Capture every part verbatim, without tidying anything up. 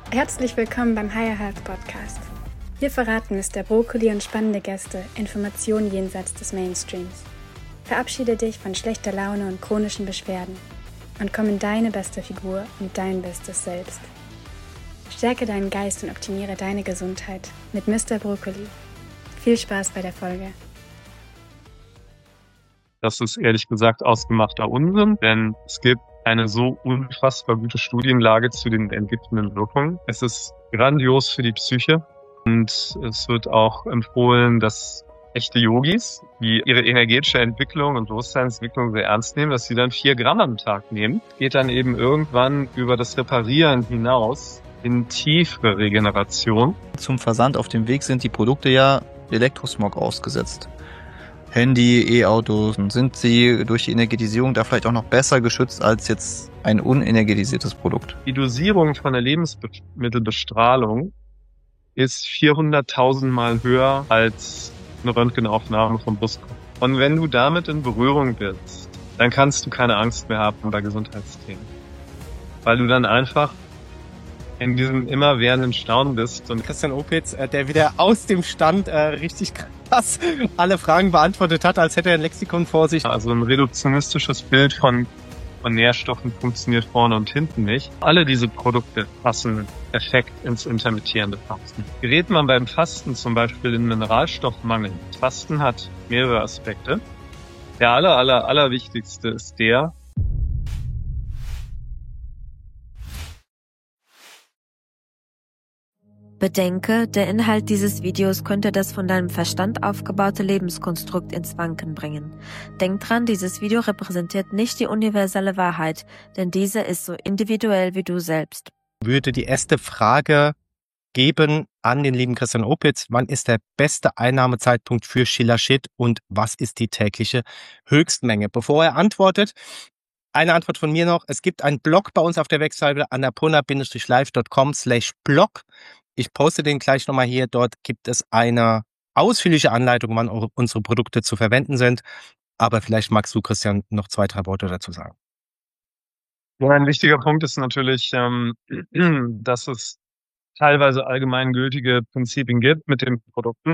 Herzlich willkommen beim Higher Health Podcast. Hier verraten Mister Brokkoli und spannende Gäste Informationen jenseits des Mainstreams. Verabschiede dich von schlechter Laune und chronischen Beschwerden und komm in deine beste Figur und dein bestes Selbst. Stärke deinen Geist und optimiere deine Gesundheit mit Mister Brokkoli. Viel Spaß bei der Folge. Das ist ehrlich gesagt ausgemachter Unsinn, denn es gibt eine so unfassbar gute Studienlage zu den entgiftenden Wirkungen. Es ist grandios für die Psyche und es wird auch empfohlen, dass echte Yogis, die ihre energetische Entwicklung und Bewusstseinsentwicklung sehr ernst nehmen, dass sie dann vier Gramm am Tag nehmen. Geht dann eben irgendwann über das Reparieren hinaus in tiefere Regeneration. Zum Versand auf dem Weg sind die Produkte ja Elektrosmog ausgesetzt. Handy, E-Autos, sind sie durch die Energetisierung da vielleicht auch noch besser geschützt als jetzt ein unenergetisiertes Produkt? Die Dosierung von der Lebensmittelbestrahlung ist vierhunderttausend Mal höher als eine Röntgenaufnahme vom Brustkorb. Und wenn du damit in Berührung bist, dann kannst du keine Angst mehr haben bei Gesundheitsthemen. Weil du dann einfach in diesem immerwährenden Staunen bist. Und Christian Opitz, äh, der wieder aus dem Stand äh, richtig krass alle Fragen beantwortet hat, als hätte er ein Lexikon vor sich. Also ein reduktionistisches Bild von, von Nährstoffen funktioniert vorne und hinten nicht. Alle diese Produkte passen perfekt ins intermittierende Fasten. Gerät man beim Fasten zum Beispiel in Mineralstoffmangel. Fasten hat mehrere Aspekte. Der aller, aller, aller wichtigste ist der, Bedenke, der Inhalt dieses Videos könnte das von deinem Verstand aufgebaute Lebenskonstrukt ins Wanken bringen. Denk dran, dieses Video repräsentiert nicht die universelle Wahrheit, denn diese ist so individuell wie du selbst. Würde die erste Frage geben an den lieben Christian Opitz: Wann ist der beste Einnahmezeitpunkt für Shilajit und was ist die tägliche Höchstmenge? Bevor er antwortet, eine Antwort von mir noch. Es gibt einen Blog bei uns auf der Webseite annapurna Bindestrich live Punkt com slash blog. Ich poste den gleich nochmal hier. Dort gibt es eine ausführliche Anleitung, wann unsere Produkte zu verwenden sind. Aber vielleicht magst du, Christian, noch zwei, drei Worte dazu sagen. Ja, ein wichtiger Punkt ist natürlich, ähm, dass es teilweise allgemeingültige Prinzipien gibt mit den Produkten.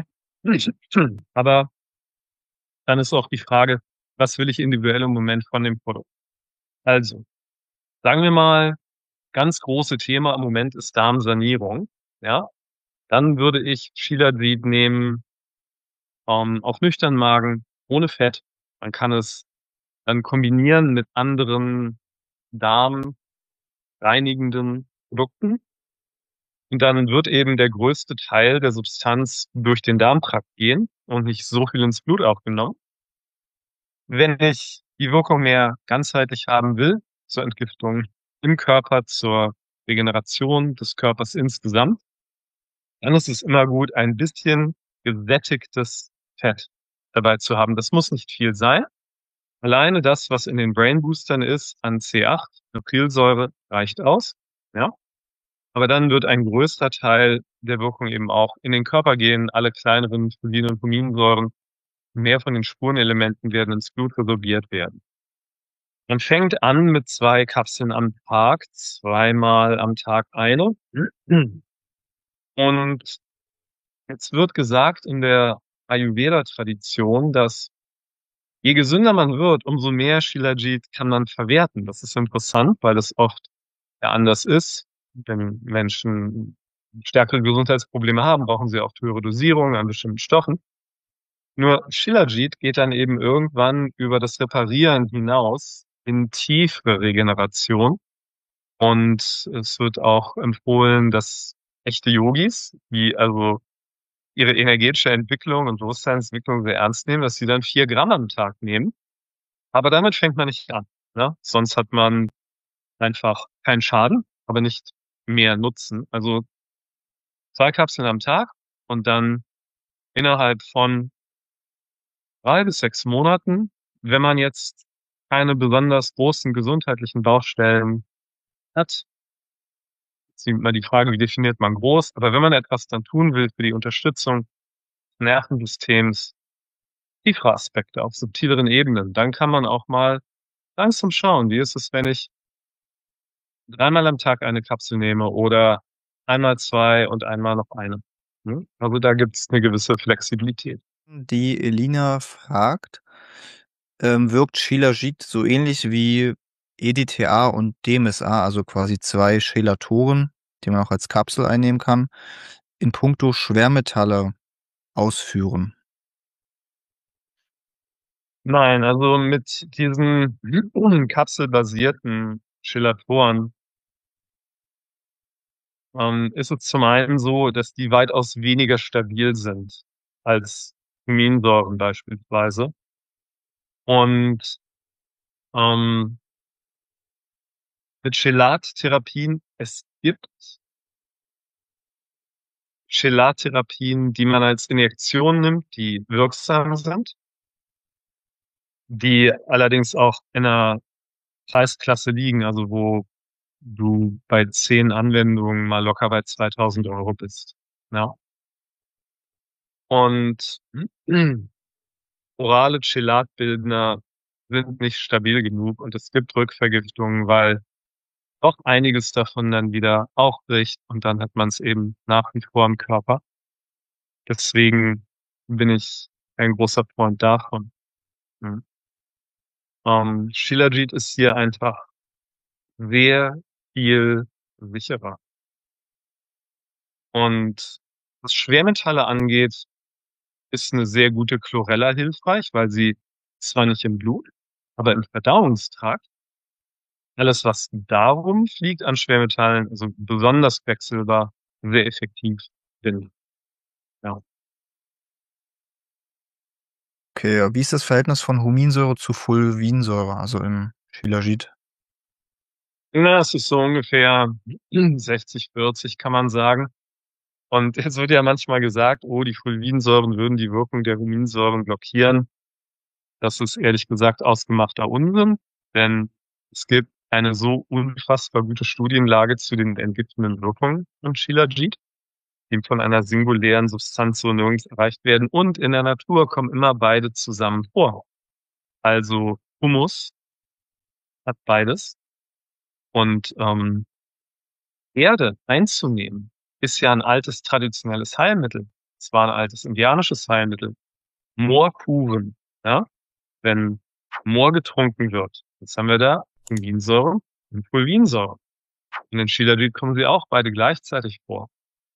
Aber dann ist auch die Frage, was will ich individuell im Moment von dem Produkt? Also, sagen wir mal, ganz große Thema im Moment ist Darmsanierung. Ja, dann würde ich Shilajit nehmen, ähm, auf nüchternen Magen, ohne Fett. Man kann es dann kombinieren mit anderen darmreinigenden Produkten. Und dann wird eben der größte Teil der Substanz durch den Darmtrakt gehen und nicht so viel ins Blut aufgenommen. Wenn ich die Wirkung mehr ganzheitlich haben will, zur Entgiftung im Körper, zur Regeneration des Körpers insgesamt, dann ist es immer gut, ein bisschen gesättigtes Fett dabei zu haben. Das muss nicht viel sein. Alleine das, was in den Brain Boostern ist, an C acht, Nukleolsäure, reicht aus. Ja. Aber dann wird ein größter Teil der Wirkung eben auch in den Körper gehen. Alle kleineren Physin- und Huminsäuren, mehr von den Spurenelementen werden ins Blut resorbiert werden. Man fängt an mit zwei Kapseln am Tag, zweimal am Tag eine. Und jetzt wird gesagt in der Ayurveda-Tradition, dass je gesünder man wird, umso mehr Shilajit kann man verwerten. Das ist interessant, weil es oft ja anders ist. Wenn Menschen stärkere Gesundheitsprobleme haben, brauchen sie oft höhere Dosierungen an bestimmten Stoffen. Nur Shilajit geht dann eben irgendwann über das Reparieren hinaus in tiefere Regeneration. Und es wird auch empfohlen, dass echte Yogis, die also ihre energetische Entwicklung und Bewusstseinsentwicklung sehr ernst nehmen, dass sie dann vier Gramm am Tag nehmen. Aber damit fängt man nicht an. Ne? Sonst hat man einfach keinen Schaden, aber nicht mehr Nutzen. Also zwei Kapseln am Tag und dann innerhalb von drei bis sechs Monaten, wenn man jetzt keine besonders großen gesundheitlichen Baustellen hat. Jetzt ist immer die Frage, wie definiert man groß? Aber wenn man etwas dann tun will für die Unterstützung des Nervensystems, tiefere Aspekte auf subtileren Ebenen, dann kann man auch mal langsam schauen, wie ist es, wenn ich dreimal am Tag eine Kapsel nehme oder einmal zwei und einmal noch eine. Ne? Also da gibt's eine gewisse Flexibilität. Die Elina fragt, ähm, wirkt Shilajit so ähnlich wie E D T A und D M S A, also quasi zwei Chelatoren, die man auch als Kapsel einnehmen kann, in puncto Schwermetalle ausführen? Nein, also mit diesen kapselbasierten Chelatoren ähm, ist es zum einen so, dass die weitaus weniger stabil sind als Huminsäuren beispielsweise. Und ähm, mit Chelattherapien, es gibt Chelattherapien, die man als Injektion nimmt, die wirksam sind, die allerdings auch in einer Preisklasse liegen, also wo du bei zehn Anwendungen mal locker bei zweitausend Euro bist. Ja. Und orale Chelatbildner sind nicht stabil genug und es gibt Rückvergiftungen, weil doch einiges davon dann wieder auch bricht und dann hat man es eben nach wie vor im Körper. Deswegen bin ich ein großer Freund davon. Mhm. Ähm, Shilajit ist hier einfach sehr viel sicherer. Und was Schwermetalle angeht, ist eine sehr gute Chlorella hilfreich, weil sie zwar nicht im Blut, aber im Verdauungstrakt alles, was darum fliegt an Schwermetallen, also besonders Quecksilber, sehr effektiv bindet. Ja. Okay, ja, wie ist das Verhältnis von Huminsäure zu Fulvinsäure, also im Shilajit? Na, es ist so ungefähr sechzig vierzig, kann man sagen. Und jetzt wird ja manchmal gesagt, oh, die Fulvinsäuren würden die Wirkung der Huminsäuren blockieren. Das ist ehrlich gesagt ausgemachter Unsinn, denn es gibt eine so unfassbar gute Studienlage zu den entgiftenden Wirkungen von Shilajit, die von einer singulären Substanz so nirgends erreicht werden. Und in der Natur kommen immer beide zusammen vor. Also Humus hat beides. Und ähm, Erde einzunehmen ist ja ein altes traditionelles Heilmittel. Es war ein altes indianisches Heilmittel. Moorkuren, ja, wenn Moor getrunken wird. Jetzt haben wir da Huminsäure und Fulvinsäure. In den Shilajit kommen sie auch beide gleichzeitig vor.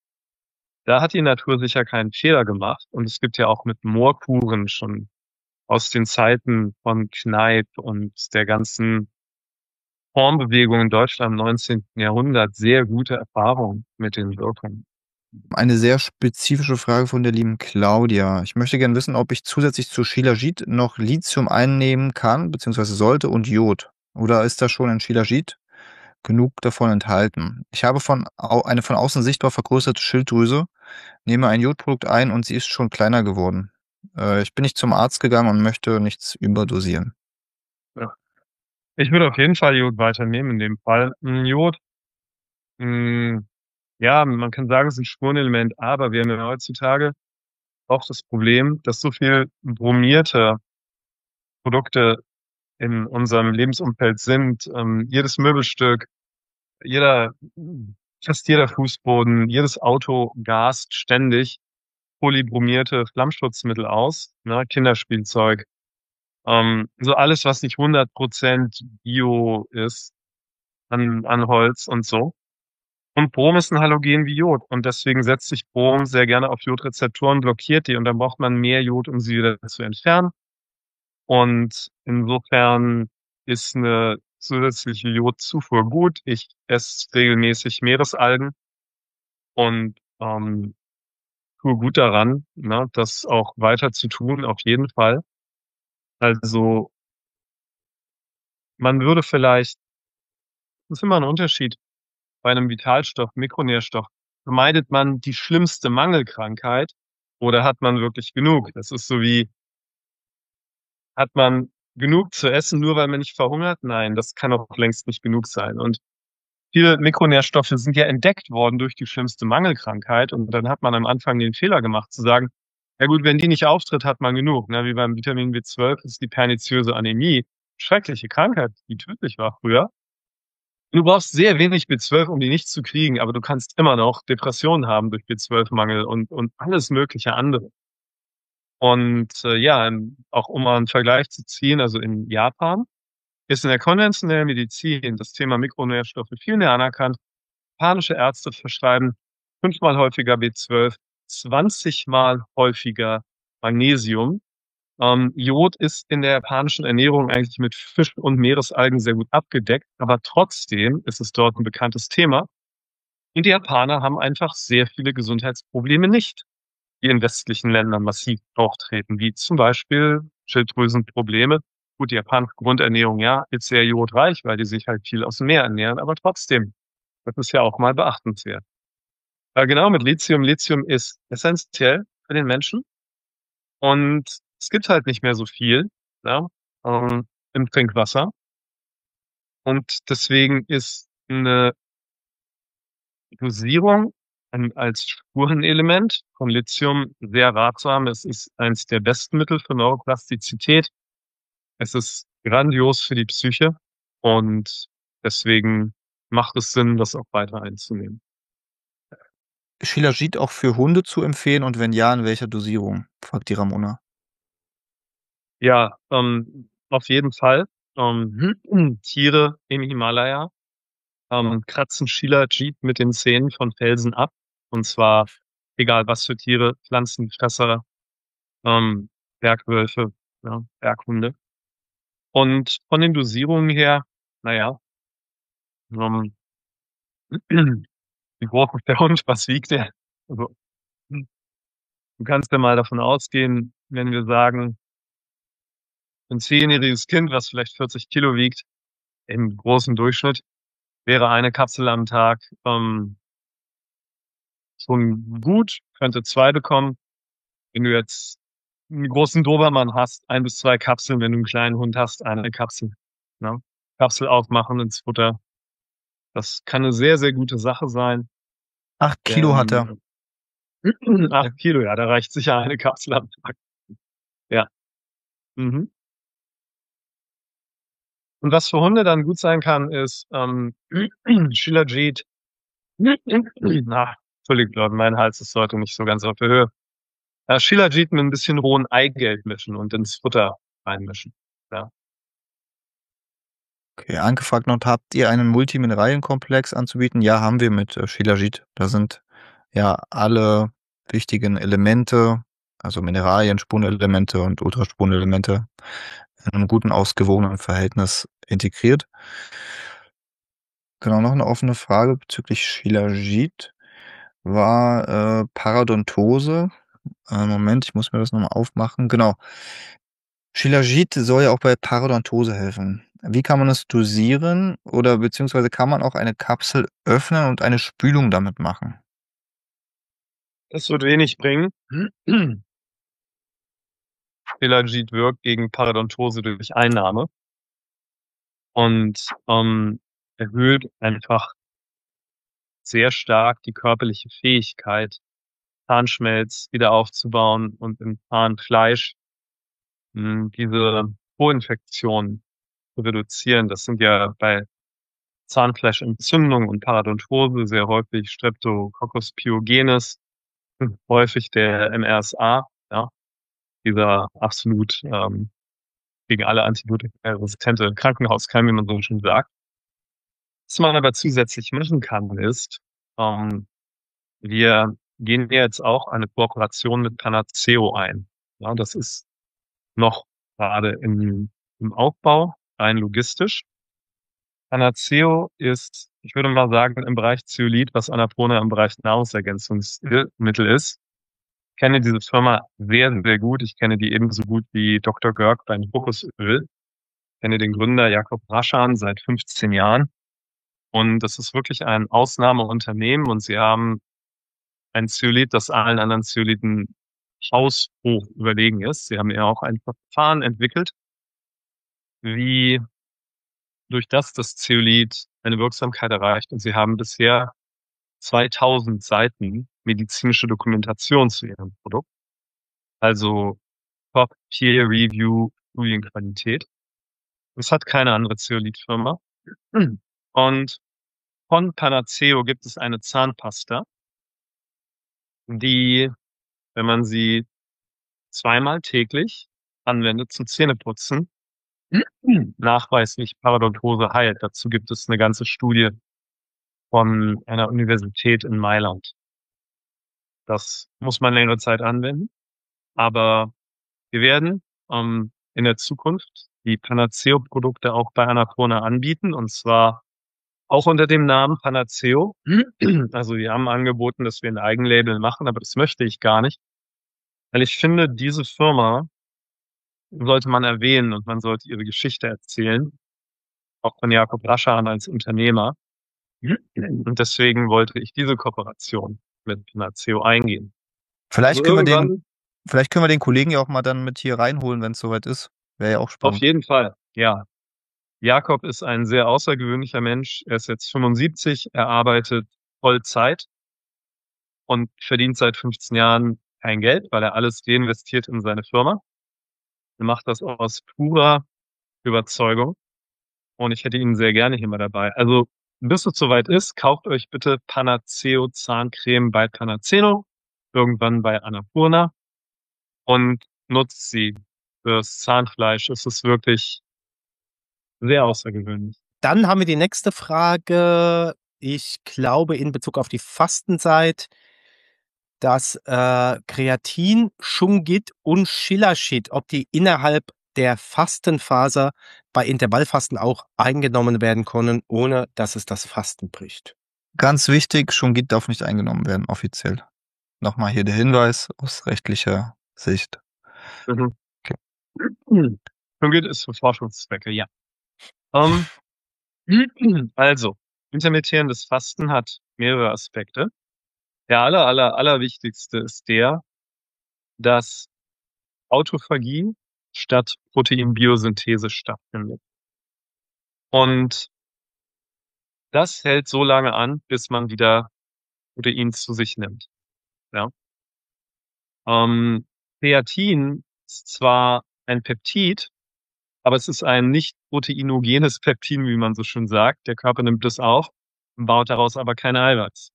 Da hat die Natur sicher keinen Fehler gemacht. Und es gibt ja auch mit Moorkuren schon aus den Zeiten von Kneipp und der ganzen Formbewegung in Deutschland im neunzehnten Jahrhundert sehr gute Erfahrungen mit den Wirkungen. Eine sehr spezifische Frage von der lieben Claudia. Ich möchte gerne wissen, ob ich zusätzlich zu Shilajit noch Lithium einnehmen kann, beziehungsweise sollte, und Jod. Oder ist da schon in Shilajit genug davon enthalten? Ich habe von au eine von außen sichtbar vergrößerte Schilddrüse, nehme ein Jodprodukt ein und sie ist schon kleiner geworden. Äh, ich bin nicht zum Arzt gegangen und möchte nichts überdosieren. Ja. Ich würde auf jeden Fall Jod weiternehmen in dem Fall. Mm, Jod, mm, ja, man kann sagen, es ist ein Spurenelement, aber wir haben ja heutzutage auch das Problem, dass so viel bromierte Produkte in unserem Lebensumfeld sind. Ähm, jedes Möbelstück, jeder, fast jeder Fußboden, jedes Auto gast ständig polybromierte Flammschutzmittel aus, ne, Kinderspielzeug. Ähm, so alles, was nicht hundert Prozent Bio ist an, an Holz und so. Und Brom ist ein Halogen wie Jod. Und deswegen setzt sich Brom sehr gerne auf Jodrezeptoren, blockiert die. Und dann braucht man mehr Jod, um sie wieder zu entfernen. Und insofern ist eine zusätzliche Jodzufuhr gut. Ich esse regelmäßig Meeresalgen und ähm, tue gut daran, ne, das auch weiter zu tun, auf jeden Fall. Also man würde vielleicht, das ist immer ein Unterschied, bei einem Vitalstoff, Mikronährstoff, vermeidet man die schlimmste Mangelkrankheit oder hat man wirklich genug? Das ist so wie, hat man genug zu essen, nur weil man nicht verhungert? Nein, das kann auch längst nicht genug sein. Und viele Mikronährstoffe sind ja entdeckt worden durch die schlimmste Mangelkrankheit. Und dann hat man am Anfang den Fehler gemacht, zu sagen, ja gut, wenn die nicht auftritt, hat man genug. Ne? Wie beim Vitamin B zwölf ist die perniziöse Anämie. Schreckliche Krankheit, die tödlich war früher. Du brauchst sehr wenig B zwölf, um die nicht zu kriegen, aber du kannst immer noch Depressionen haben durch B zwölf Mangel und, und alles mögliche andere. Und äh, ja, auch um mal einen Vergleich zu ziehen, also in Japan ist in der konventionellen Medizin das Thema Mikronährstoffe viel mehr anerkannt. Japanische Ärzte verschreiben fünfmal häufiger B zwölf, zwanzigmal häufiger Magnesium. Ähm, Jod ist in der japanischen Ernährung eigentlich mit Fisch und Meeresalgen sehr gut abgedeckt, aber trotzdem ist es dort ein bekanntes Thema. Und die Japaner haben einfach sehr viele Gesundheitsprobleme nicht, die in westlichen Ländern massiv auftreten, wie zum Beispiel Schilddrüsenprobleme. Gut, die japanische Grundernährung, ja, ist sehr jodreich, weil die sich halt viel aus dem Meer ernähren, aber trotzdem, das ist ja auch mal beachtenswert. Äh, genau mit Lithium. Lithium ist essentiell für den Menschen und es gibt halt nicht mehr so viel, ja, ähm, im Trinkwasser. Und deswegen ist eine Dosierung an- als Spurenelement von Lithium sehr ratsam. Es ist eines der besten Mittel für Neuroplastizität. Es ist grandios für die Psyche und deswegen macht es Sinn, das auch weiter einzunehmen. Shilajit auch für Hunde zu empfehlen und wenn ja, in welcher Dosierung? Fragt die Ramona. Ja, ähm, auf jeden Fall. Ähm, Tiere im Himalaya ähm, kratzen Shilajit mit den Zähnen von Felsen ab. Und zwar egal was für Tiere, Pflanzenfresser, ähm, Bergwölfe, ja, Berghunde. Und von den Dosierungen her, naja, ähm, wie groß ist der Hund, was wiegt der? Also, du kannst ja mal davon ausgehen, wenn wir sagen, ein zehnjähriges Kind, was vielleicht vierzig Kilo wiegt, im großen Durchschnitt, wäre eine Kapsel am Tag ähm, schon gut, könnte zwei bekommen. Wenn du jetzt einen großen Dobermann hast, ein bis zwei Kapseln, wenn du einen kleinen Hund hast, eine Kapsel. Ne? Kapsel aufmachen ins Futter. Das kann eine sehr, sehr gute Sache sein. Acht Kilo hat er. Ähm, acht Kilo, ja, da reicht sicher eine Kapsel am Tag. Ja. Mhm. Und was für Hunde dann gut sein kann, ist ähm, Shilajit. Na, Entschuldigung, Leute, mein Hals ist heute nicht so ganz auf der Höhe. Äh, Shilajit mit ein bisschen rohen Eigelb mischen und ins Futter reinmischen. Ja. Okay, angefragt noch, habt ihr einen Multimineralienkomplex anzubieten? Ja, haben wir mit äh, Shilajit. Da sind ja alle wichtigen Elemente, also Mineralien, Spurenelemente und Ultraspurenelemente in einem guten, ausgewogenen Verhältnis integriert. Genau, noch eine offene Frage bezüglich Shilajit war äh, Parodontose. Äh, Moment, ich muss mir das nochmal aufmachen. Genau. Shilajit soll ja auch bei Parodontose helfen. Wie kann man das dosieren oder beziehungsweise kann man auch eine Kapsel öffnen und eine Spülung damit machen? Das wird wenig bringen. Shilajit wirkt gegen Parodontose durch Einnahme und ähm, erhöht einfach sehr stark die körperliche Fähigkeit, Zahnschmelz wieder aufzubauen und im Zahnfleisch mh, diese Koinfektionen zu reduzieren. Das sind ja bei Zahnfleischentzündung und Parodontose sehr häufig Streptococcus pyogenes, häufig der M R S A, ja, dieser absolut ähm, gegen alle Antibiotika resistente Krankenhauskeim, wie man so schön sagt. Was man aber zusätzlich machen kann, ist, ähm, wir gehen jetzt auch eine Kooperation mit Panaceo ein. Ja, das ist noch gerade im, im Aufbau, rein logistisch. Panaceo ist, ich würde mal sagen, im Bereich Zeolit, was Annapurna im Bereich Nahrungsergänzungsmittel ist. Ich kenne diese Firma sehr, sehr gut. Ich kenne die ebenso gut wie Doktor Görg beim Kokosöl. Ich kenne den Gründer Jakob Raschan seit fünfzehn Jahren. Und das ist wirklich ein Ausnahmeunternehmen und sie haben ein Zeolit, das allen anderen Zeoliten haushoch überlegen ist. Sie haben ja auch ein Verfahren entwickelt, wie durch das das Zeolit eine Wirksamkeit erreicht. Und sie haben bisher zweitausend Seiten medizinische Dokumentation zu ihrem Produkt. Also Top Peer Review Studienqualität. Das hat keine andere Zeolith-Firma. Und von Panaceo gibt es eine Zahnpasta, die, wenn man sie zweimal täglich anwendet zum Zähneputzen, nachweislich Parodontose heilt. Dazu gibt es eine ganze Studie von einer Universität in Mailand. Das muss man längere Zeit anwenden, aber wir werden ähm, in der Zukunft die Panaceo-Produkte auch bei Annapurna anbieten, und zwar auch unter dem Namen Panaceo. Also wir haben angeboten, dass wir ein Eigenlabel machen, aber das möchte ich gar nicht, weil ich finde, diese Firma sollte man erwähnen und man sollte ihre Geschichte erzählen, auch von Jakob Raschan als Unternehmer. Und deswegen wollte ich diese Kooperation mit Panaceo eingehen. Vielleicht Also können wir den, irgendwann, vielleicht können wir den Kollegen ja auch mal dann mit hier reinholen, wenn es soweit ist. Wäre ja auch auf spannend. jeden Fall, ja. Jakob ist ein sehr außergewöhnlicher Mensch. Er ist jetzt fünfundsiebzig, er arbeitet Vollzeit und verdient seit fünfzehn Jahren kein Geld, weil er alles reinvestiert in seine Firma. Er macht das aus purer Überzeugung und ich hätte ihn sehr gerne hier mal dabei. Also, bis es soweit ist, kauft euch bitte Panaceo Zahncreme bei Panaceo, irgendwann bei Annapurna, und nutzt sie fürs Zahnfleisch. Es ist wirklich sehr außergewöhnlich. Dann haben wir die nächste Frage. Ich glaube, in Bezug auf die Fastenzeit, dass äh, Kreatin, Shungit und Shilajit, ob die innerhalb der Fastenphase bei Intervallfasten auch eingenommen werden können, ohne dass es das Fasten bricht. Ganz wichtig, Shungit darf nicht eingenommen werden, offiziell. Nochmal hier der Hinweis aus rechtlicher Sicht. Mhm. Okay. Shungit ist für Forschungszwecke, ja. Um, also, intermittierendes Fasten hat mehrere Aspekte. Der aller, aller, allerwichtigste ist der, dass Autophagie statt Proteinbiosynthese stattfindet. Und das hält so lange an, bis man wieder Protein zu sich nimmt. Ja. Ähm, Kreatin ist zwar ein Peptid, aber es ist ein nicht proteinogenes Peptin, wie man so schön sagt. Der Körper nimmt es auf, baut daraus aber kein Eiweiß.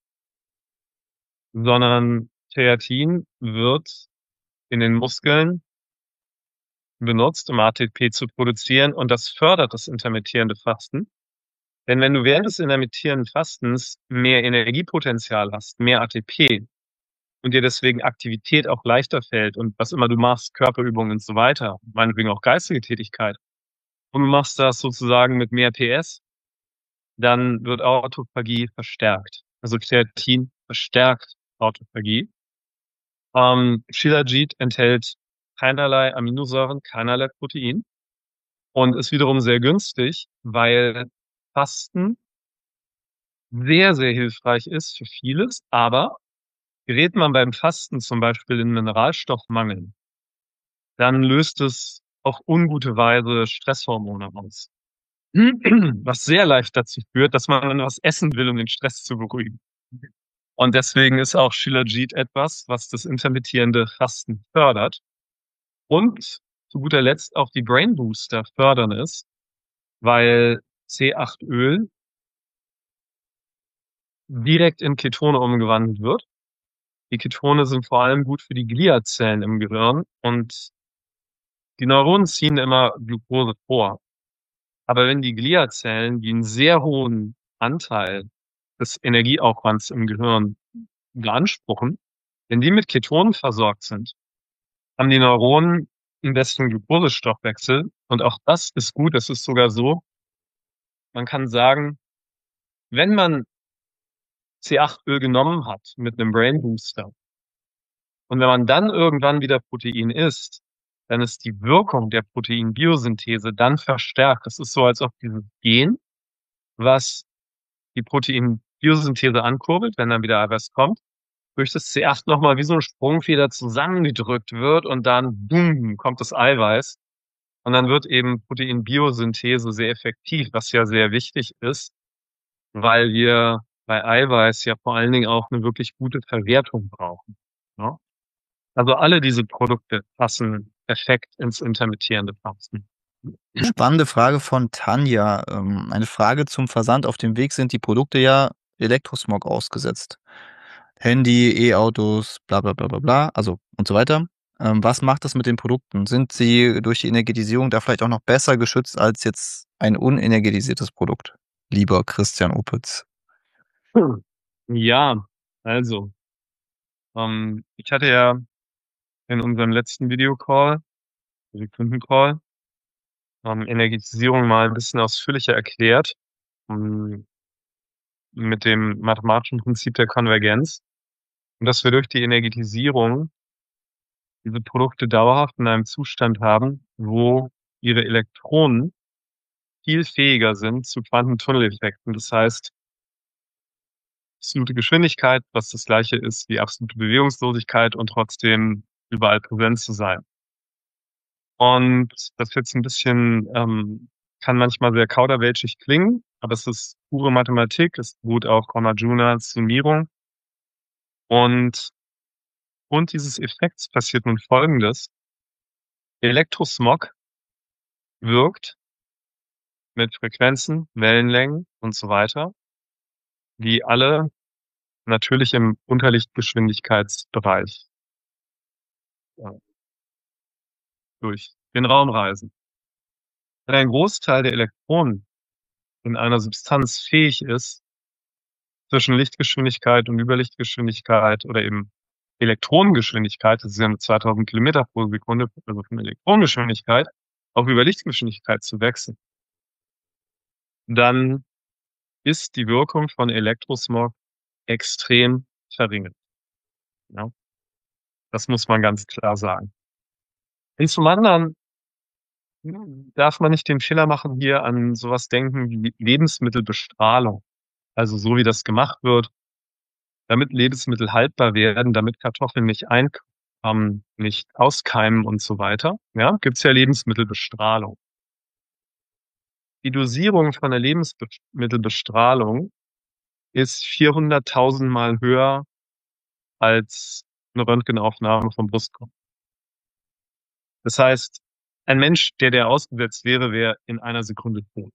Sondern Kreatin wird in den Muskeln benutzt, um A T P zu produzieren, und das fördert das intermittierende Fasten. Denn wenn du während des intermittierenden Fastens mehr Energiepotenzial hast, mehr A T P, und dir deswegen Aktivität auch leichter fällt und was immer du machst, Körperübungen und so weiter, meinetwegen auch geistige Tätigkeit, und du machst das sozusagen mit mehr P S, dann wird Autophagie verstärkt. Also Kreatin verstärkt Autophagie. Ähm, Shilajit enthält keinerlei Aminosäuren, keinerlei Protein und ist wiederum sehr günstig, weil Fasten sehr, sehr hilfreich ist für vieles, aber gerät man beim Fasten zum Beispiel in Mineralstoffmangel, dann löst es auf ungute Weise Stresshormone aus. Was sehr leicht dazu führt, dass man dann was essen will, um den Stress zu beruhigen. Und deswegen ist auch Shilajit etwas, was das intermittierende Fasten fördert und zu guter Letzt auch die Brain Booster fördern ist, weil C acht Öl direkt in Ketone umgewandelt wird. Die Ketone sind vor allem gut für die Gliazellen im Gehirn und die Neuronen ziehen immer Glucose vor. Aber wenn die Gliazellen, die einen sehr hohen Anteil des Energieaufwands im Gehirn beanspruchen, wenn die mit Ketonen versorgt sind, haben die Neuronen einen besseren Glukosestoffwechsel. Und auch das ist gut. Es ist sogar so, man kann sagen, wenn man C acht Öl genommen hat mit einem Brain Booster und wenn man dann irgendwann wieder Protein isst, dann ist die Wirkung der Proteinbiosynthese dann verstärkt. Das ist so, als ob dieses Gen, was die Proteinbiosynthese ankurbelt, wenn dann wieder Eiweiß kommt, durch das C acht nochmal wie so eine Sprungfeder zusammengedrückt wird und dann, boom, kommt das Eiweiß. Und dann wird eben Proteinbiosynthese sehr effektiv, was ja sehr wichtig ist, weil wir bei Eiweiß ja vor allen Dingen auch eine wirklich gute Verwertung brauchen. Ja? Also alle diese Produkte passen perfekt ins intermittierende Fasten. Spannende Frage von Tanja. Ähm, eine Frage zum Versand. Auf dem Weg sind die Produkte ja Elektrosmog ausgesetzt. Handy, E-Autos, bla bla bla bla bla, also und so weiter. Ähm, was macht das mit den Produkten? Sind sie durch die Energetisierung da vielleicht auch noch besser geschützt als jetzt ein unenergetisiertes Produkt? Lieber Christian Opitz. Ja, also, ähm, ich hatte ja in unserem letzten Videocall, also Kundencall, ähm, Energetisierung mal ein bisschen ausführlicher erklärt, ähm, mit dem mathematischen Prinzip der Konvergenz. Und dass wir durch die Energetisierung diese Produkte dauerhaft in einem Zustand haben, wo ihre Elektronen viel fähiger sind zu Quantentunneleffekten. Das heißt, absolute Geschwindigkeit, was das gleiche ist wie absolute Bewegungslosigkeit und trotzdem überall präsent zu sein. Und das ist jetzt ein bisschen, ähm, kann manchmal sehr kauderwelschig klingen, aber es ist pure Mathematik, es beruht auf Arjuna-Summierung. Und aufgrund dieses Effekts passiert nun Folgendes. Elektrosmog wirkt mit Frequenzen, Wellenlängen und so weiter, die alle natürlich im Unterlichtgeschwindigkeitsbereich ja, durch den Raum reisen. Wenn ein Großteil der Elektronen in einer Substanz fähig ist, zwischen Lichtgeschwindigkeit und Überlichtgeschwindigkeit oder eben Elektronengeschwindigkeit, das ist ja mit zweitausend Kilometer pro Sekunde, also von Elektronengeschwindigkeit auf Überlichtgeschwindigkeit zu wechseln, dann ist die Wirkung von Elektrosmog extrem verringert. Ja, das muss man ganz klar sagen. Und zum anderen darf man nicht den Fehler machen, hier an sowas denken wie Lebensmittelbestrahlung. Also so wie das gemacht wird, damit Lebensmittel haltbar werden, damit Kartoffeln nicht ein, ähm, nicht auskeimen und so weiter. Ja, gibt's ja Lebensmittelbestrahlung. Die Dosierung von der Lebensmittelbestrahlung ist vierhunderttausend Mal höher als eine Röntgenaufnahme vom Brustkorb. Das heißt, ein Mensch, der der ausgesetzt wäre, wäre in einer Sekunde tot.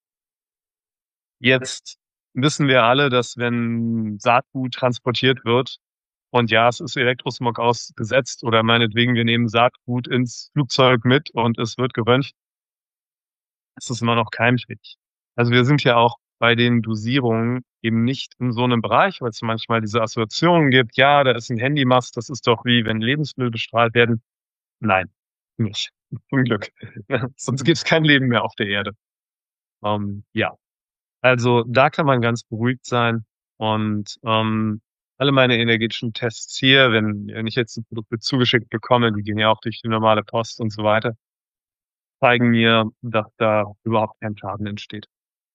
Jetzt wissen wir alle, dass wenn Saatgut transportiert wird, und ja, es ist Elektrosmog ausgesetzt oder meinetwegen, wir nehmen Saatgut ins Flugzeug mit und es wird geröntgt, ist es immer noch keimfähig. Also wir sind ja auch bei den Dosierungen eben nicht in so einem Bereich, weil es manchmal diese Assoziationen gibt, ja, da ist ein Handymast, das ist doch wie wenn Lebensmittel bestrahlt werden. Nein, nicht. Zum Glück. Sonst gibt es kein Leben mehr auf der Erde. Ähm, ja, also da kann man ganz beruhigt sein. Und ähm, alle meine energetischen Tests hier, wenn, wenn ich jetzt ein Produkt zugeschickt bekomme, die gehen ja auch durch die normale Post und so weiter, zeigen mir, dass da überhaupt kein Schaden entsteht.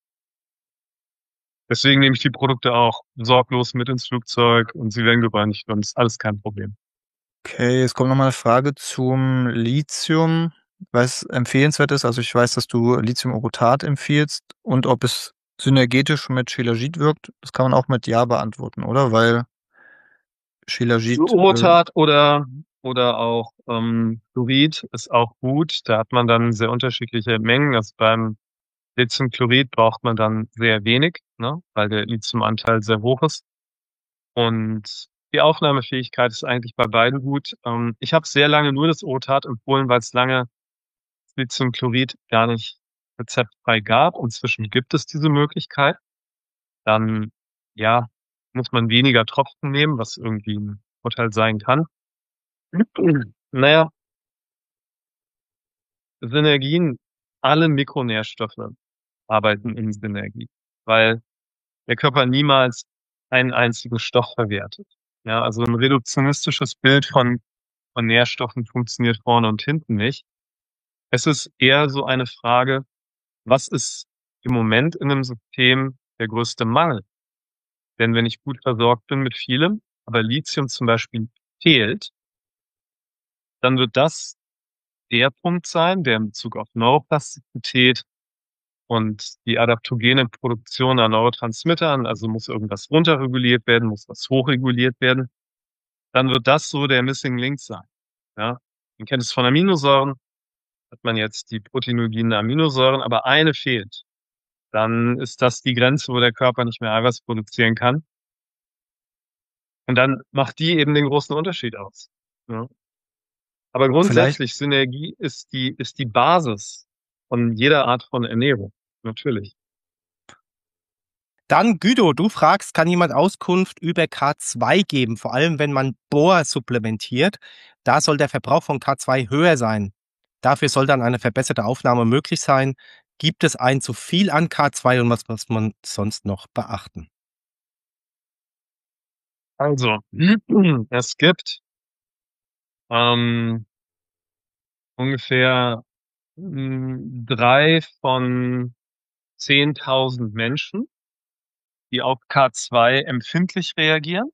Deswegen nehme ich die Produkte auch sorglos mit ins Flugzeug und sie werden geröntgt und ist alles kein Problem. Okay, jetzt kommt nochmal eine Frage zum Lithium, was empfehlenswert ist. Also ich weiß, dass du Lithium-Orotat empfiehlst und ob es synergetisch mit Shilajit wirkt. Das kann man auch mit Ja beantworten, oder? Weil Shilajit... Orotat oder, oder auch ähm, Chlorid ist auch gut. Da hat man dann sehr unterschiedliche Mengen. Also beim Lithiumchlorid braucht man dann sehr wenig, ne, weil der Lithiumanteil sehr hoch ist. Und die Aufnahmefähigkeit ist eigentlich bei beiden gut. Ähm, ich habe sehr lange nur das Orotat empfohlen, weil es lange Lithiumchlorid gar nicht rezeptfrei gab. Inzwischen gibt es diese Möglichkeit. Dann, ja, muss man weniger Tropfen nehmen, was irgendwie ein Vorteil sein kann. Naja, Synergien, alle Mikronährstoffe arbeiten in Synergie, weil der Körper niemals einen einzigen Stoff verwertet. Ja, also ein reduktionistisches Bild von, von Nährstoffen funktioniert vorne und hinten nicht. Es ist eher so eine Frage, was ist im Moment in einem System der größte Mangel? Denn wenn ich gut versorgt bin mit vielem, aber Lithium zum Beispiel fehlt, dann wird das der Punkt sein, der in Bezug auf Neuroplastizität und die adaptogene Produktion an Neurotransmittern, also muss irgendwas runterreguliert werden, muss was hochreguliert werden, dann wird das so der Missing Link sein. Ja, man kennt es von Aminosäuren. hat man jetzt die proteinogenen Aminosäuren, aber eine fehlt. Dann ist das die Grenze, wo der Körper nicht mehr Eiweiß produzieren kann. Und dann macht die eben den großen Unterschied aus. Ja. Aber Vielleicht, grundsätzlich, Synergie ist die, ist die Basis von jeder Art von Ernährung. Natürlich. Dann, Guido, du fragst, kann jemand Auskunft über K zwei geben, vor allem wenn man Bohr supplementiert? Da soll der Verbrauch von K zwei höher sein. Dafür soll dann eine verbesserte Aufnahme möglich sein. Gibt es ein zu viel an K zwei und was muss man sonst noch beachten? Also, es gibt ähm, ungefähr mh, drei von zehntausend Menschen, die auf K zwei empfindlich reagieren.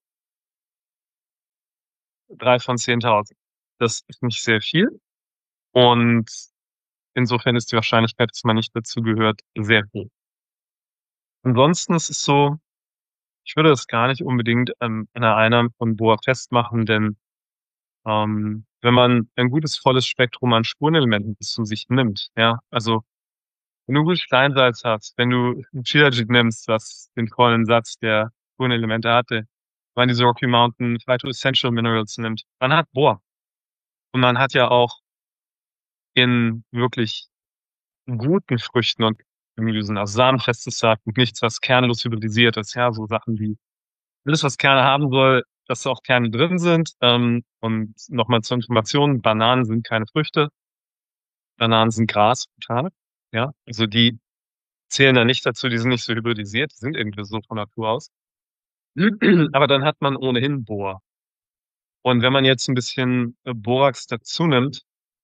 Drei von zehntausend. Das ist nicht sehr viel. Und insofern ist die Wahrscheinlichkeit, dass man nicht dazu gehört, sehr hoch. Ansonsten ist es so, ich würde das gar nicht unbedingt ähm, an der Einnahme von Bohr festmachen, denn ähm, wenn man ein gutes, volles Spektrum an Spurenelementen zu sich nimmt, ja, also wenn du gutes Steinsalz hast, wenn du ein Shilajit nimmst, was den vollen Satz der Spurenelemente hatte, wenn man diese Rocky Mountain Phyto Essential Minerals nimmt, man hat Bohr. Und man hat ja auch in wirklich guten Früchten und Gemüsen, also samenfestes Saatgut, nichts, was kernlos hybridisiert ist, ja, so Sachen wie alles, was Kerne haben soll, dass auch Kerne drin sind. Ähm, und nochmal zur Information, Bananen sind keine Früchte, Bananen sind Gras, ja, also die zählen da nicht dazu, die sind nicht so hybridisiert, die sind irgendwie so von Natur aus. Aber dann hat man ohnehin Bohr. Und wenn man jetzt ein bisschen Borax dazu nimmt,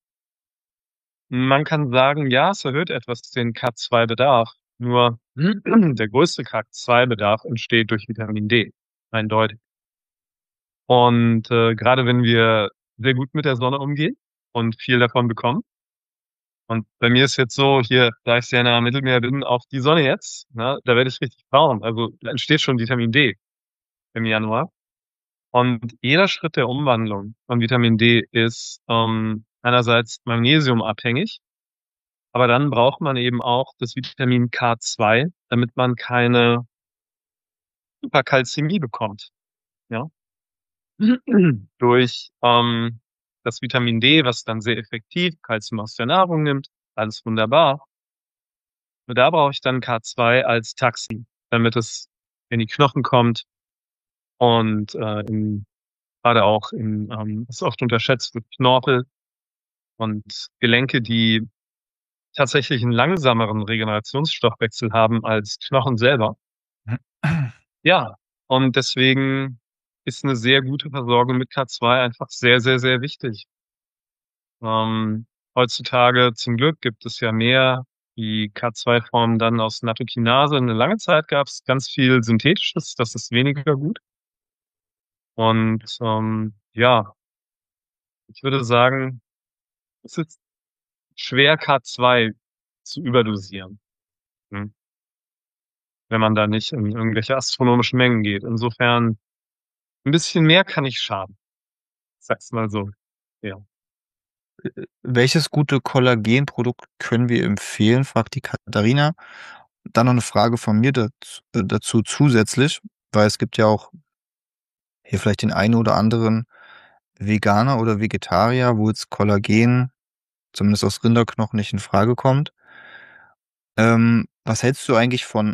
man kann sagen, ja, es erhöht etwas den K zwei Bedarf. Nur der größte K zwei Bedarf entsteht durch Vitamin D. Eindeutig. Und äh, gerade wenn wir sehr gut mit der Sonne umgehen und viel davon bekommen. Und bei mir ist jetzt so, hier, da ich sehr nah am Mittelmeer bin, auch die Sonne jetzt, ne, da werde ich richtig braun. Also da entsteht schon Vitamin D im Januar. Und jeder Schritt der Umwandlung von Vitamin D ist ähm, einerseits magnesiumabhängig, aber dann braucht man eben auch das Vitamin K zwei, damit man keine Hyperkalzämie bekommt. Ja. Durch ähm, das Vitamin D, was dann sehr effektiv Kalzium aus der Nahrung nimmt, alles wunderbar. Nur da brauche ich dann K zwei als Taxi, damit es in die Knochen kommt und äh, in, gerade auch in, ähm, ist oft unterschätzt, wird Knorpel und Gelenke, die tatsächlich einen langsameren Regenerationsstoffwechsel haben als Knochen selber. Ja, und deswegen ist eine sehr gute Versorgung mit K zwei einfach sehr, sehr, sehr wichtig. Ähm, heutzutage zum Glück gibt es ja mehr die K zwei Formen dann aus Nattokinase. Eine lange Zeit gab es ganz viel Synthetisches, das ist weniger gut. Und ähm, ja, ich würde sagen, es ist schwer K zwei zu überdosieren, hm, wenn man da nicht in irgendwelche astronomischen Mengen geht. Insofern ein bisschen mehr kann nicht schaden. Sag's mal so. Ja. welches gute Kollagenprodukt können wir empfehlen, fragt die Katharina. Dann noch eine Frage von mir dazu, äh, dazu zusätzlich, weil es gibt ja auch hier vielleicht den einen oder anderen Veganer oder Vegetarier, wo jetzt Kollagen, zumindest aus Rinderknochen, nicht in Frage kommt. Ähm, was hältst du eigentlich von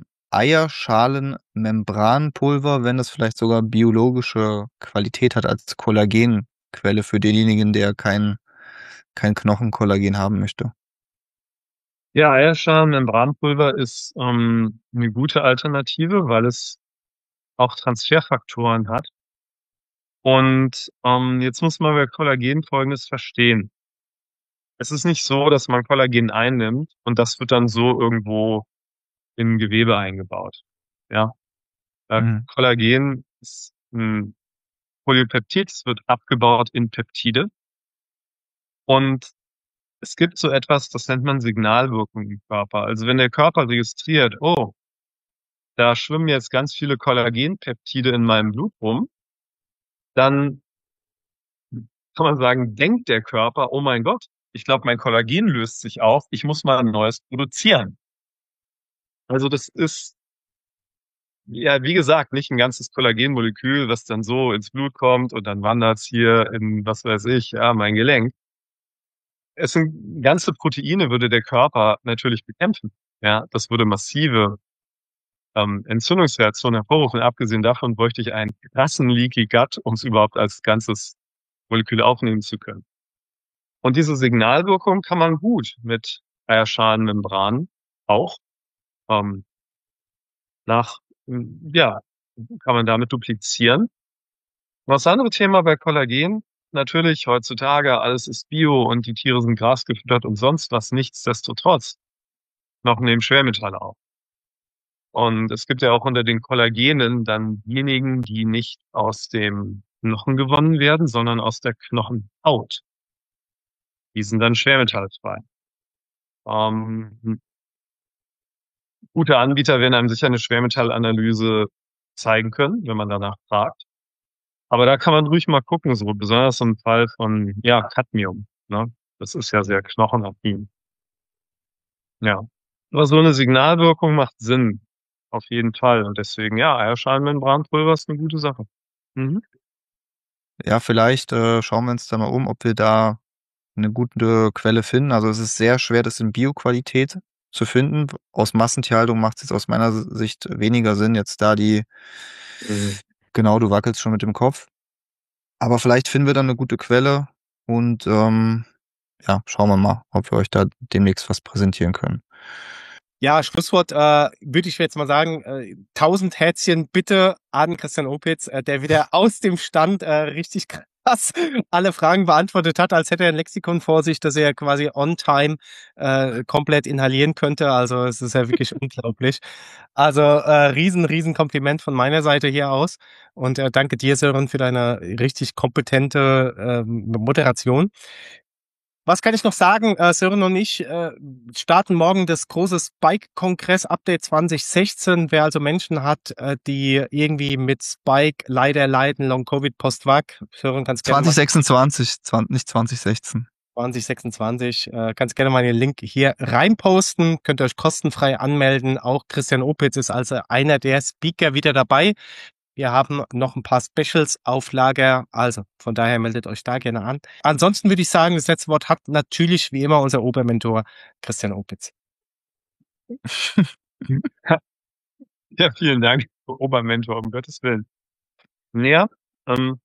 Eierschalenmembranpulver, wenn das vielleicht sogar biologische Qualität hat als Kollagenquelle für denjenigen, der kein, kein Knochenkollagen haben möchte? Ja, Eierschalen-Membranpulver ist ähm, eine gute Alternative, weil es auch Transferfaktoren hat. Und ähm, jetzt muss man bei Kollagen Folgendes verstehen. Es ist nicht so, dass man Kollagen einnimmt und das wird dann so irgendwo im Gewebe eingebaut. Ja, äh, Mhm. Kollagen ist ein Polypeptid, es wird abgebaut in Peptide. Und es gibt so etwas, das nennt man Signalwirkung im Körper. Also wenn der Körper registriert, oh, da schwimmen jetzt ganz viele Kollagenpeptide in meinem Blut rum, dann kann man sagen, denkt der Körper, oh mein Gott, ich glaube, mein Kollagen löst sich auf, ich muss mal ein neues produzieren. Also das ist, ja, wie gesagt, nicht ein ganzes Kollagenmolekül, was dann so ins Blut kommt und dann wandert es hier in, was weiß ich, ja, mein Gelenk. Es sind ganze Proteine, würde der Körper natürlich bekämpfen. Ja, das würde massive ähm, Entzündungsreaktionen hervorrufen. Abgesehen davon bräuchte ich einen krassen Leaky Gut, um es überhaupt als ganzes Molekül aufnehmen zu können. Und diese Signalwirkung kann man gut mit Eierschalenmembran auch ähm, nach, ja, kann man damit duplizieren. Und das andere Thema bei Kollagen, natürlich heutzutage, alles ist Bio und die Tiere sind Gras gefüttert und sonst was. Nichtsdestotrotz noch nehmen Schwermetalle auf. Und es gibt ja auch unter den Kollagenen dann diejenigen, die nicht aus dem Knochen gewonnen werden, sondern aus der Knochenhaut. Die sind dann schwermetallfrei. Ähm, gute Anbieter werden einem sicher eine Schwermetallanalyse zeigen können, wenn man danach fragt. Aber da kann man ruhig mal gucken, so besonders im Fall von, ja, Cadmium. Ne? Das ist ja sehr knochenaffin. Ja. Aber so eine Signalwirkung macht Sinn. Auf jeden Fall. Und deswegen, ja, Eierschalenmembranpulver ist eine gute Sache. Mhm. Ja, vielleicht äh, schauen wir uns da mal um, ob wir da eine gute Quelle finden. Also es ist sehr schwer, das in Bioqualität zu finden. Aus Massentierhaltung macht es jetzt aus meiner Sicht weniger Sinn, jetzt da die, Mhm. genau, du wackelst schon mit dem Kopf. Aber vielleicht finden wir dann eine gute Quelle und ähm, ja, schauen wir mal, ob wir euch da demnächst was präsentieren können. Ja, Schlusswort äh, würde ich jetzt mal sagen, äh, tausend Herzchen bitte an Christian Opitz, äh, der wieder aus dem Stand äh, richtig krass alle Fragen beantwortet hat, als hätte er ein Lexikon vor sich, das er quasi on time äh, komplett inhalieren könnte. Also es ist ja wirklich unglaublich. Also äh, riesen, riesen Kompliment von meiner Seite hier aus und äh, danke dir, Sören, für deine richtig kompetente äh, Moderation. Was kann ich noch sagen? Äh, Sören und ich äh, starten morgen das große Spike-Kongress-Update zwanzig sechzehn. Wer also Menschen hat, äh, die irgendwie mit Spike leider leiden, Long-Covid, Post-Vac. Sören, kannst gerne zwanzig sechsundzwanzig, zwanzig, nicht zwanzig sechzehn. zwanzig sechsundzwanzig. Äh, kannst gerne mal den Link hier reinposten. Könnt ihr euch kostenfrei anmelden. Auch Christian Opitz ist also einer der Speaker wieder dabei. Wir haben noch ein paar Specials auf Lager, also von daher meldet euch da gerne an. Ansonsten würde ich sagen, das letzte Wort hat natürlich wie immer unser Obermentor Christian Opitz. Ja, vielen Dank, Obermentor, um Gottes Willen. Ja, ähm,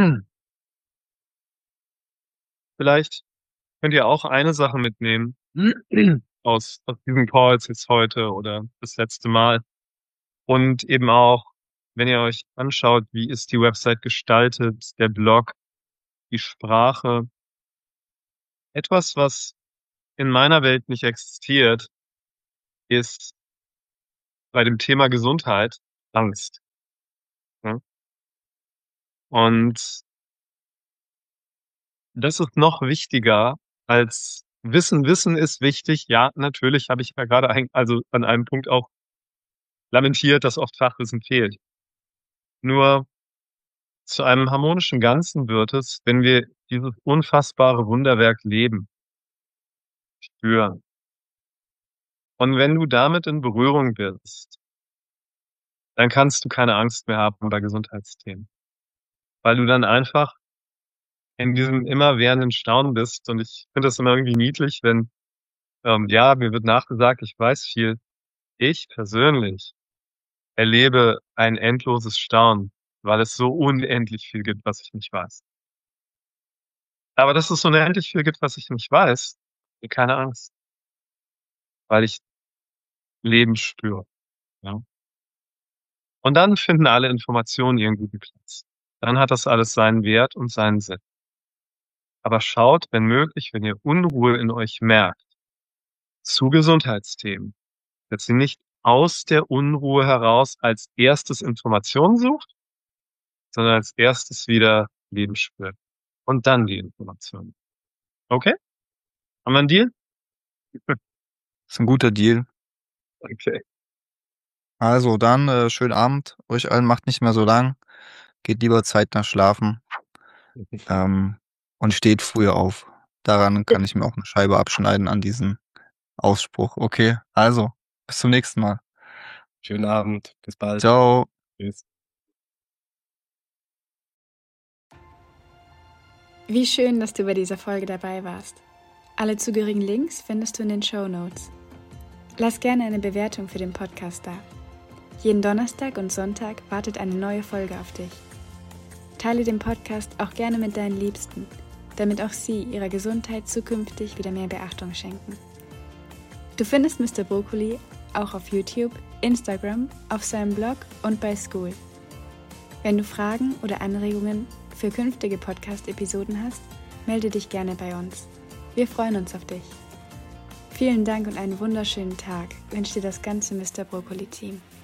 vielleicht könnt ihr auch eine Sache mitnehmen aus, aus diesen Calls jetzt heute oder das letzte Mal. Und eben auch, wenn ihr euch anschaut, wie ist die Website gestaltet, der Blog, die Sprache. Etwas, was in meiner Welt nicht existiert, ist bei dem Thema Gesundheit Angst. Ja? Und das ist noch wichtiger als Wissen. Wissen ist wichtig. Ja, natürlich habe ich ja gerade ein, also an einem Punkt auch lamentiert, dass oft Fachwissen fehlt. Nur zu einem harmonischen Ganzen wird es, wenn wir dieses unfassbare Wunderwerk leben, spüren. Und wenn du damit in Berührung bist, dann kannst du keine Angst mehr haben bei Gesundheitsthemen. Weil du dann einfach in diesem immerwährenden Staunen bist. Und ich finde das immer irgendwie niedlich, wenn, ähm, ja, mir wird nachgesagt, ich weiß viel. Ich persönlich erlebe ein endloses Staunen, weil es so unendlich viel gibt, was ich nicht weiß. Aber dass es so unendlich viel gibt, was ich nicht weiß, keine Angst. Weil ich Leben spüre. Ja. Und dann finden alle Informationen ihren guten Platz. Dann hat das alles seinen Wert und seinen Sinn. Aber schaut, wenn möglich, wenn ihr Unruhe in euch merkt, zu Gesundheitsthemen, dass ihr nicht aus der Unruhe heraus als erstes Informationen sucht, sondern als erstes wieder Leben spürt. Und dann die Informationen. Okay? Haben wir einen Deal? Das ist ein guter Deal. Okay. Also dann, äh, schönen Abend. Euch allen, macht nicht mehr so lang. Geht lieber zeitnah schlafen. Ähm, und steht früher auf. Daran kann ich mir auch eine Scheibe abschneiden an diesem Ausspruch. Okay, also, bis zum nächsten Mal. Schönen Abend. Bis bald. Ciao. Tschüss. Wie schön, dass du bei dieser Folge dabei warst. Alle zugehörigen Links findest du in den Shownotes. Lass gerne eine Bewertung für den Podcast da. Jeden Donnerstag und Sonntag wartet eine neue Folge auf dich. Teile den Podcast auch gerne mit deinen Liebsten, damit auch sie ihrer Gesundheit zukünftig wieder mehr Beachtung schenken. Du findest Mister Brokkoli auch auf YouTube, Instagram, auf seinem Blog und bei School. Wenn du Fragen oder Anregungen für künftige Podcast-Episoden hast, melde dich gerne bei uns. Wir freuen uns auf dich. Vielen Dank und einen wunderschönen Tag wünscht dir das ganze Mister Brokkoli-Team.